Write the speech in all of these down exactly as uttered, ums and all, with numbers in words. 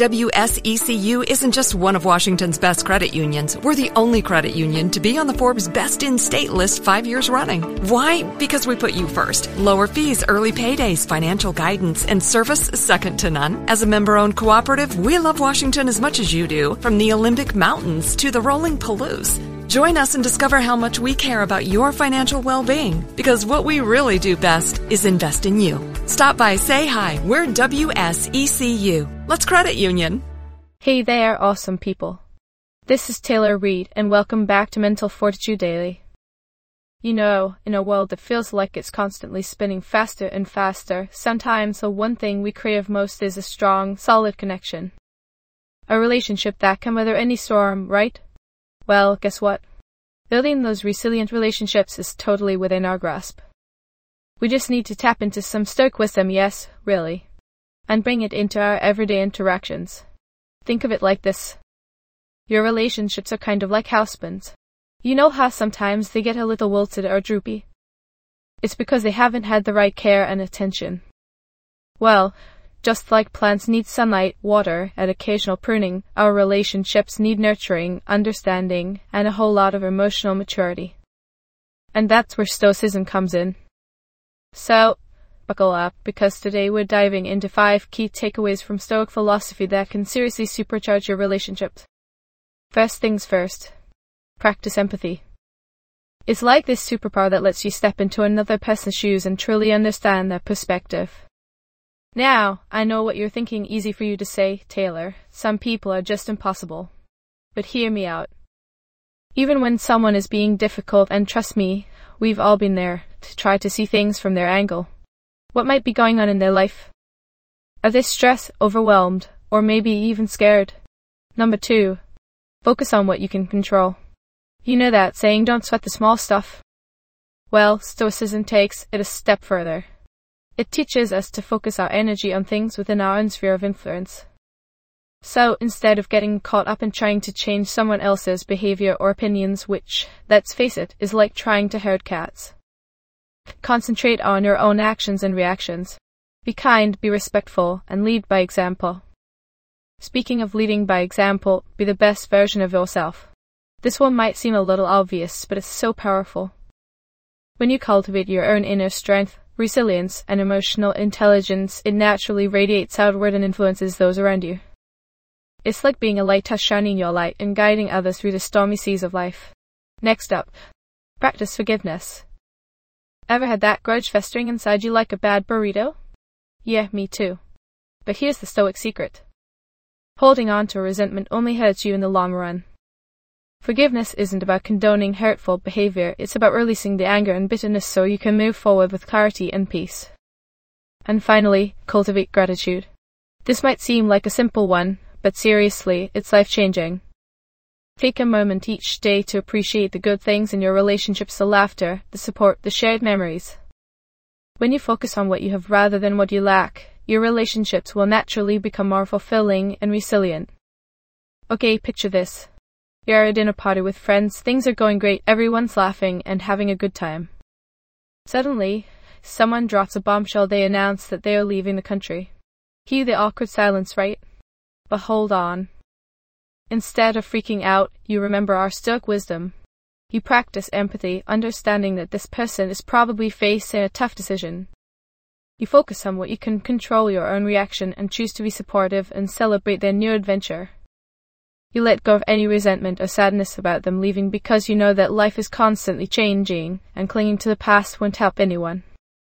W S E C U isn't just one of Washington's best credit unions. We're the only credit union to be on the Forbes Best in State list five years running. Why? Because we put you first. Lower fees, early paydays, financial guidance, and service second to none. As a member-owned cooperative, we love Washington as much as you do, from the Olympic Mountains to the rolling Palouse. Join us and discover how much we care about your financial well-being, because what we really do best is invest in you. Stop by, say hi. We're W S E C U. Let's credit union. Hey there, awesome people. This is Taylor Reed, and welcome back to Mental Fortitude Daily. You know, in a world that feels like it's constantly spinning faster and faster, sometimes the one thing we crave most is a strong, solid connection. A relationship that can weather any storm, right? Well, guess what? Building those resilient relationships is totally within our grasp. We just need to tap into some stoic wisdom, yes, really, and bring it into our everyday interactions. Think of it like this. Your relationships are kind of like houseplants. You know how sometimes they get a little wilted or droopy? It's because they haven't had the right care and attention. Well, just like plants need sunlight, water, and occasional pruning, our relationships need nurturing, understanding, and a whole lot of emotional maturity. And that's where Stoicism comes in. So, buckle up, because today we're diving into five key takeaways from Stoic philosophy that can seriously supercharge your relationships. First things first. Practice empathy. It's like this superpower that lets you step into another person's shoes and truly understand their perspective. Now, I know what you're thinking, easy for you to say, Taylor. Some people are just impossible. But hear me out. Even when someone is being difficult, and trust me, we've all been there, to try to see things from their angle. What might be going on in their life? Are they stressed, overwhelmed, or maybe even scared? Number two, focus on what you can control. You know that saying, don't sweat the small stuff? Well, Stoicism takes it a step further. It teaches us to focus our energy on things within our own sphere of influence. So, instead of getting caught up in trying to change someone else's behavior or opinions, which, let's face it, is like trying to herd cats, concentrate on your own actions and reactions. Be kind, be respectful, and lead by example. Speaking of leading by example, be the best version of yourself. This one might seem a little obvious, but it's so powerful. When you cultivate your own inner strength, resilience, and emotional intelligence, it naturally radiates outward and influences those around you. It's like being a lighthouse shining your light and guiding others through the stormy seas of life. Next up, practice forgiveness. Ever had that grudge festering inside you like a bad burrito? Yeah, me too. But here's the Stoic secret. Holding on to resentment only hurts you in the long run. Forgiveness isn't about condoning hurtful behavior, it's about releasing the anger and bitterness so you can move forward with clarity and peace. And finally, cultivate gratitude. This might seem like a simple one, but seriously, it's life-changing. Take a moment each day to appreciate the good things in your relationships, the laughter, the support, the shared memories. When you focus on what you have rather than what you lack, your relationships will naturally become more fulfilling and resilient. Okay, picture this. You're at a dinner party with friends, things are going great, everyone's laughing and having a good time. Suddenly, someone drops a bombshell. They announce that they are leaving the country. Cue the awkward silence, right? But hold on. Instead of freaking out, you remember our Stoic wisdom. You practice empathy, understanding that this person is probably facing a tough decision. You focus on what you can control, your own reaction, and choose to be supportive and celebrate their new adventure. You let go of any resentment or sadness about them leaving because you know that life is constantly changing, and clinging to the past won't help anyone.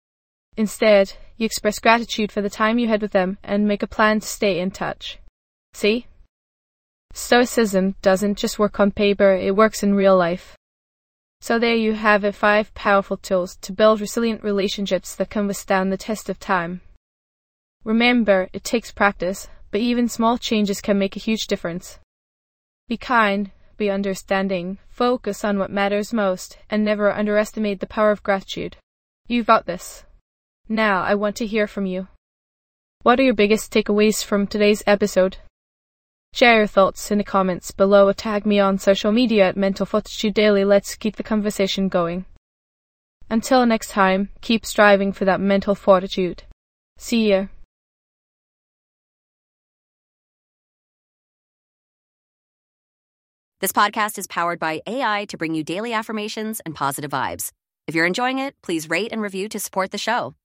Instead, you express gratitude for the time you had with them and make a plan to stay in touch. See? Stoicism doesn't just work on paper, it works in real life. So there you have it, five powerful tools to build resilient relationships that can withstand the test of time. Remember, it takes practice, but even small changes can make a huge difference. Be kind, be understanding, focus on what matters most, and never underestimate the power of gratitude. You've got this. Now, I want to hear from you. What are your biggest takeaways from today's episode? Share your thoughts in the comments below or tag me on social media at Mental Fortitude Daily. Let's keep the conversation going. Until next time, keep striving for that mental fortitude. See ya. This podcast is powered by A I to bring you daily affirmations and positive vibes. If you're enjoying it, please rate and review to support the show.